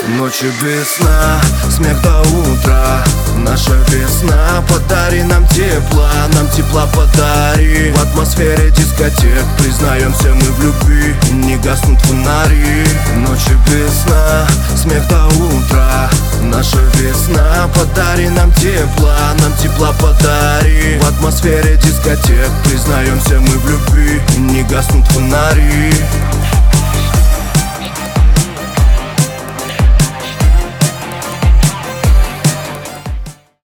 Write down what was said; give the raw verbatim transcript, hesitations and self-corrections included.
Ночью весна, смех до утра. Наша весна, подари нам тепла, нам тепла подари. В атмосфере дискотек признаемся мы в любви, не гаснут фонари. Ночью весна, смех до утра. Наша весна, подари нам тепла, нам тепла подари. В атмосфере дискотек признаемся мы в любви, не гаснут фонари.